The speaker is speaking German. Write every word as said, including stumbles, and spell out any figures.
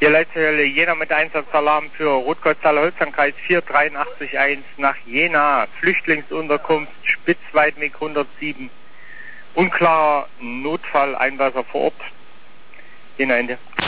Hier Leitstelle Jena mit Einsatzalarm für Rotkreuz-Saale-Holzheim-Kreis vier drei acht eins nach Jena. Flüchtlingsunterkunft Spitzweidweg hundertsieben. Unklarer Notfall, Einweiser vor Ort. Jena Ende.